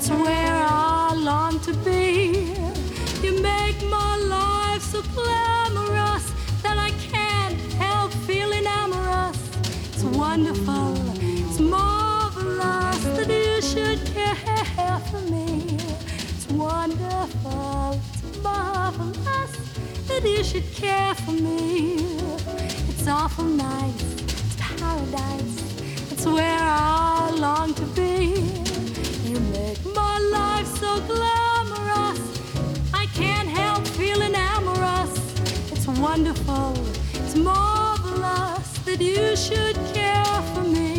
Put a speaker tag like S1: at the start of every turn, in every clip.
S1: It's where I long to be. You make my life so glamorous that I can't help feeling amorous. It's wonderful, it's marvelous that you should care for me. It's wonderful, it's marvelous that you should care for me. It's awful nice, it's paradise. It's where I long to be. You make my life so glamorous I can't help feeling amorous. It's wonderful, it's marvelous that you should care for me.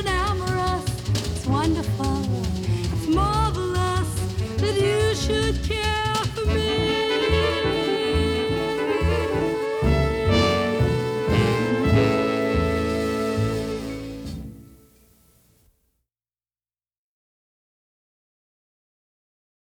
S1: Wonderful, it's marvelous that you should